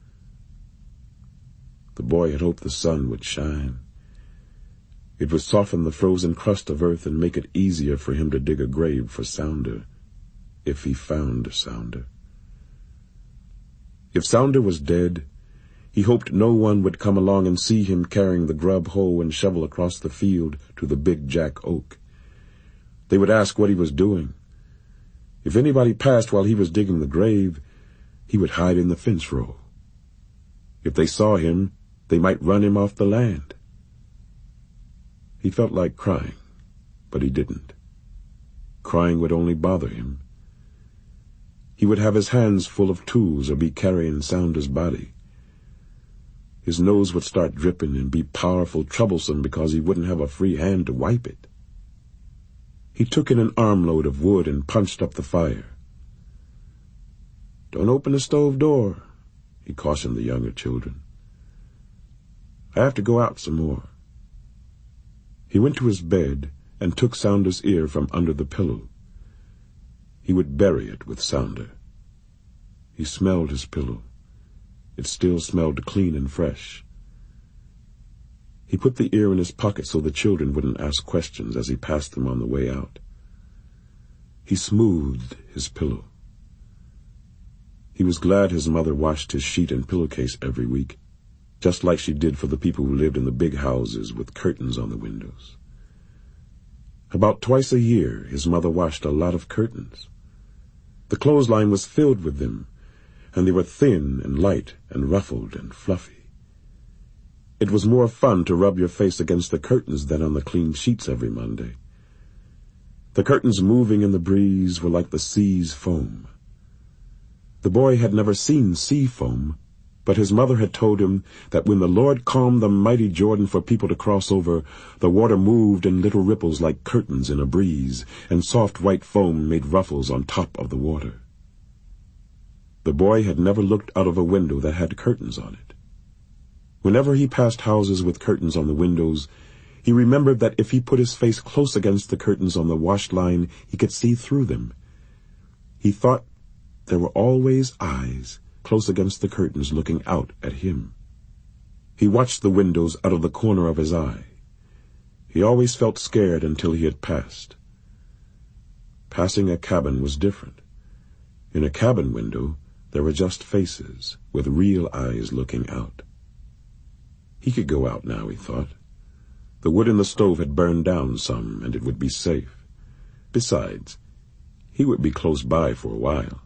The boy had hoped the sun would shine. It would soften the frozen crust of earth and make it easier for him to dig a grave for Sounder, if he found Sounder. If Sounder was dead, he hoped no one would come along and see him carrying the grub hoe and shovel across the field to the big jack oak. They would ask what he was doing. If anybody passed while he was digging the grave, he would hide in the fence row. If they saw him, they might run him off the land. He felt like crying, but he didn't. Crying would only bother him. He would have his hands full of tools or be carrying Sounder's body. His nose would start dripping and be powerful troublesome because he wouldn't have a free hand to wipe it. He took in an armload of wood and punched up the fire. "Don't open the stove door," he cautioned the younger children. I have to go out some more." He went to his bed and took Sounder's ear from under the pillow. He would bury it with Sounder. He smelled his pillow. It still smelled clean and fresh. He put the ear in his pocket so the children wouldn't ask questions as he passed them on the way out. He smoothed his pillow. He was glad his mother washed his sheet and pillowcase every week, just like she did for the people who lived in the big houses with curtains on the windows. About twice a year, his mother washed a lot of curtains. The clothesline was filled with them, and they were thin and light and ruffled and fluffy. It was more fun to rub your face against the curtains than on the clean sheets every Monday. The curtains moving in the breeze were like the sea's foam. The boy had never seen sea foam, but his mother had told him that when the Lord calmed the mighty Jordan for people to cross over, the water moved in little ripples like curtains in a breeze, and soft white foam made ruffles on top of the water. The boy had never looked out of a window that had curtains on it. Whenever he passed houses with curtains on the windows, he remembered that if he put his face close against the curtains on the wash line, he could see through them. He thought there were always eyes close against the curtains looking out at him. He watched the windows out of the corner of his eye. He always felt scared until he had passed. Passing a cabin was different. In a cabin window, there were just faces, with real eyes looking out. He could go out now, he thought. The wood in the stove had burned down some, and it would be safe. Besides, he would be close by for a while.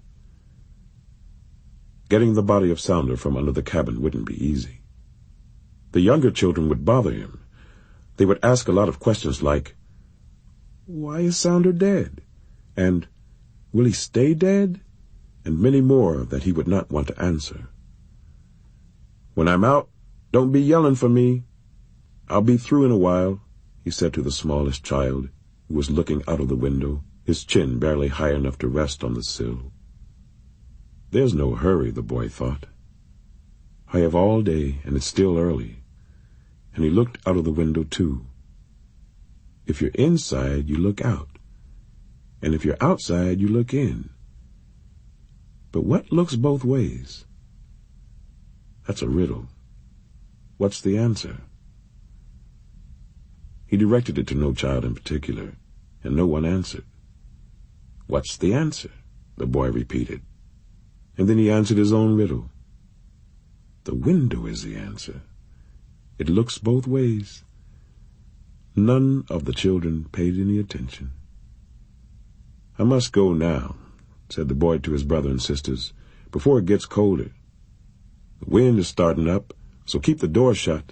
Getting the body of Sounder from under the cabin wouldn't be easy. The younger children would bother him. They would ask a lot of questions like, "Why is Sounder dead?" and "Will he stay dead?" and many more that he would not want to answer. "When I'm out, don't be yelling for me. I'll be through in a while," he said to the smallest child, who was looking out of the window, his chin barely high enough to rest on the sill. There's no hurry, the boy thought. I have all day, and it's still early. And he looked out of the window, too. If you're inside, you look out. And if you're outside, you look in. But what looks both ways? That's a riddle. What's the answer? He directed it to no child in particular, and no one answered. "What's the answer?" the boy repeated. And then he answered his own riddle. The window is the answer. It looks both ways. None of the children paid any attention. "I must go now," said the boy to his brother and sisters, "before it gets colder. The wind is starting up, so keep the door shut."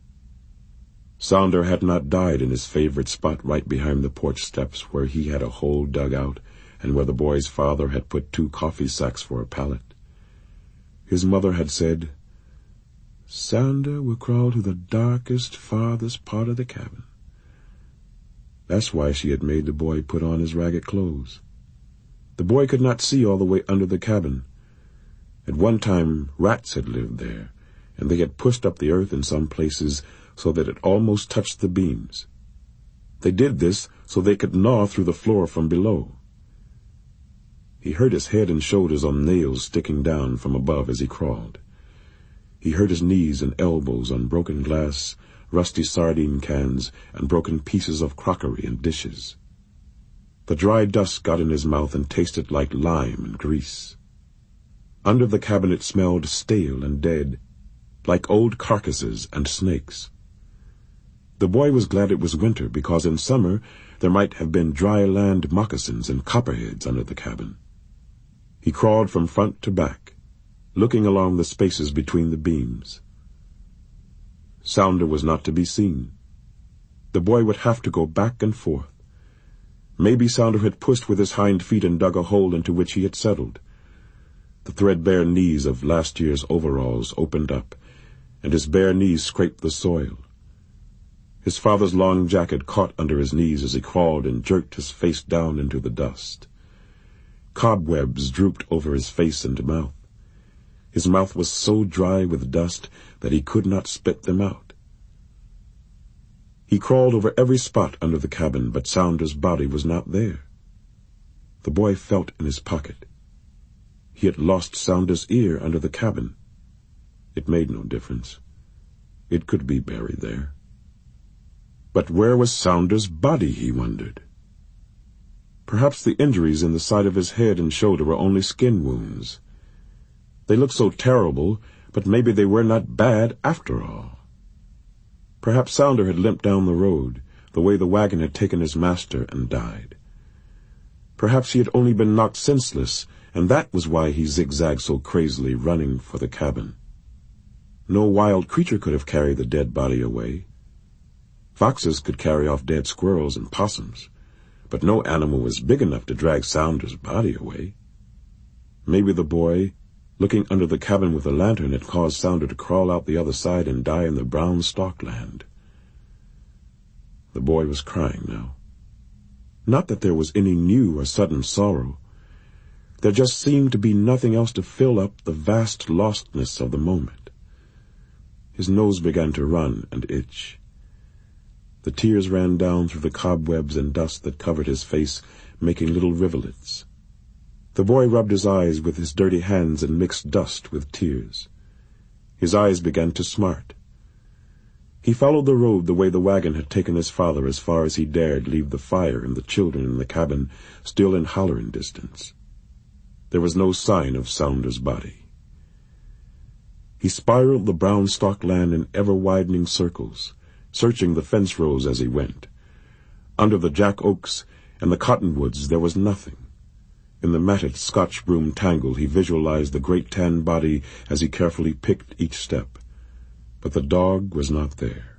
Sounder had not died in his favorite spot right behind the porch steps where he had a hole dug out and where the boy's father had put two coffee sacks for a pallet. His mother had said, "Sounder will crawl to the darkest, farthest part of the cabin." That's why she had made the boy put on his ragged clothes. The boy could not see all the way under the cabin. At one time, rats had lived there, and they had pushed up the earth in some places so that it almost touched the beams. They did this so they could gnaw through the floor from below. He heard his head and shoulders on nails sticking down from above as he crawled. He hurt his knees and elbows on broken glass, rusty sardine cans, and broken pieces of crockery and dishes. The dry dust got in his mouth and tasted like lime and grease. Under the cabin it smelled stale and dead, like old carcasses and snakes. The boy was glad it was winter, because in summer there might have been dry land moccasins and copperheads under the cabin. He crawled from front to back, looking along the spaces between the beams. Sounder was not to be seen. The boy would have to go back and forth. Maybe Sounder had pushed with his hind feet and dug a hole into which he had settled. The threadbare knees of last year's overalls opened up, and his bare knees scraped the soil. His father's long jacket caught under his knees as he crawled and jerked his face down into the dust. Cobwebs drooped over his face and mouth. His mouth was so dry with dust that he could not spit them out. He crawled over every spot under the cabin, but Saunders' body was not there. The boy felt in his pocket. He had lost Saunders' ear under the cabin. It made no difference. It could be buried there. But where was Saunders' body, he wondered. Perhaps the injuries in the side of his head and shoulder were only skin wounds. They looked so terrible, but maybe they were not bad after all. Perhaps Sounder had limped down the road, the way the wagon had taken his master, and died. Perhaps he had only been knocked senseless, and that was why he zigzagged so crazily, running for the cabin. No wild creature could have carried the dead body away. Foxes could carry off dead squirrels and possums, but no animal was big enough to drag Saunders' body away. Maybe the boy, looking under the cabin with a lantern, had caused Sounder to crawl out the other side and die in the brown stalk land. The boy was crying now. Not that there was any new or sudden sorrow. There just seemed to be nothing else to fill up the vast lostness of the moment. His nose began to run and itch. The tears ran down through the cobwebs and dust that covered his face, making little rivulets. The boy rubbed his eyes with his dirty hands and mixed dust with tears. His eyes began to smart. He followed the road the way the wagon had taken his father as far as he dared leave the fire and the children in the cabin still in hollering distance. There was no sign of Saunders' body. He spiraled the brown stalk land in ever-widening circles, searching the fence rows as he went. Under the jack oaks and the cottonwoods there was nothing. In the matted Scotch broom tangle he visualized the great tan body as he carefully picked each step. But the dog was not there.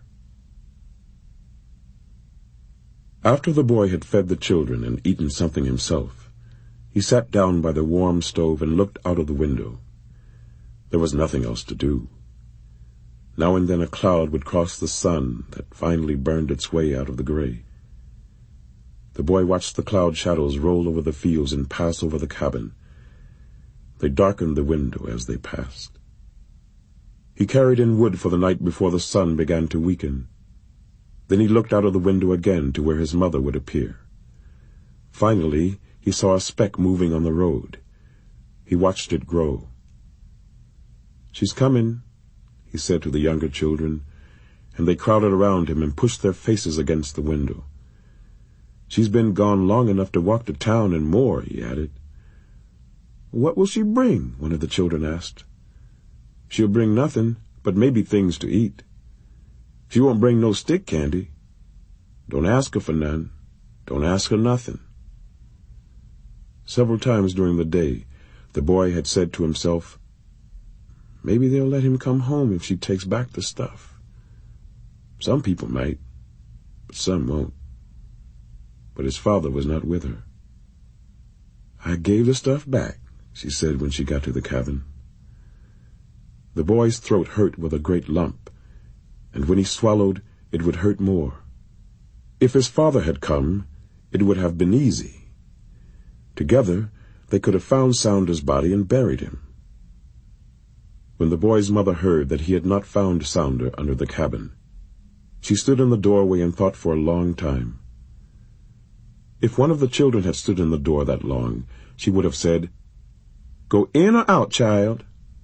After the boy had fed the children and eaten something himself, he sat down by the warm stove and looked out of the window. There was nothing else to do. Now and then a cloud would cross the sun that finally burned its way out of the gray. The boy watched the cloud shadows roll over the fields and pass over the cabin. They darkened the window as they passed. He carried in wood for the night before the sun began to weaken. Then he looked out of the window again to where his mother would appear. Finally, he saw a speck moving on the road. He watched it grow. "She's coming," he said to the younger children, and they crowded around him and pushed their faces against the window. "She's been gone long enough to walk to town and more," he added. "What will she bring?" one of the children asked. "She'll bring nothing, but maybe things to eat. She won't bring no stick candy. Don't ask her for none. Don't ask her nothing." Several times during the day, the boy had said to himself, "Maybe they'll let him come home if she takes back the stuff. Some people might, but some won't." But his father was not with her. "I gave the stuff back," she said when she got to the cabin. The boy's throat hurt with a great lump, and when he swallowed, it would hurt more. If his father had come, it would have been easy. Together, they could have found Saunders' body and buried him. When the boy's mother heard that he had not found Sounder under the cabin, she stood in the doorway and thought for a long time. If one of the children had stood in the door that long, she would have said, "Go in or out, child?"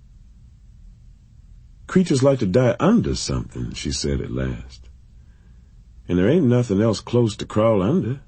"Creatures like to die under something," she said at last. "And there ain't nothing else close to crawl under.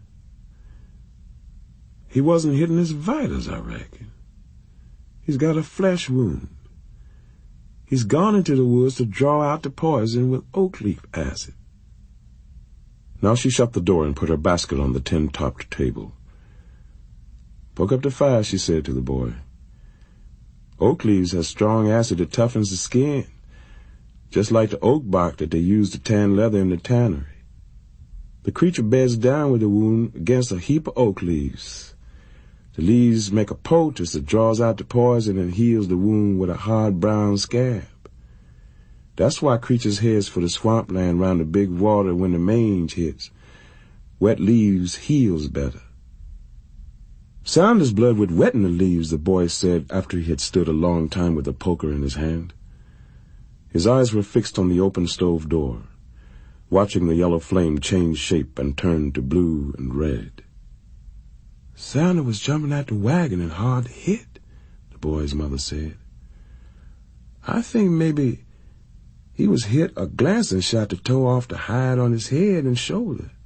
He wasn't hitting his vitals, I reckon. He's got a flesh wound. He's gone into the woods to draw out the poison with oak leaf acid." Now she shut the door and put her basket on the tin-topped table. "Poke up the fire," she said to the boy. "Oak leaves has strong acid that toughens the skin, just like the oak bark that they use to tan leather in the tannery. The creature beds down with the wound against a heap of oak leaves. The leaves make a poultice that draws out the poison and heals the wound with a hard brown scab. That's why creatures heads for the swampland round the big water when the mange hits. Wet leaves heals better." "Saunders' blood would wetten the leaves," the boy said after he had stood a long time with a poker in his hand. His eyes were fixed on the open stove door. watching the yellow flame change shape and turn to blue and red. "Sounder was jumping at the wagon and hard hit," the boy's mother said. "I think maybe he was hit or Glanson shot the toe off the hide on his head and shoulder.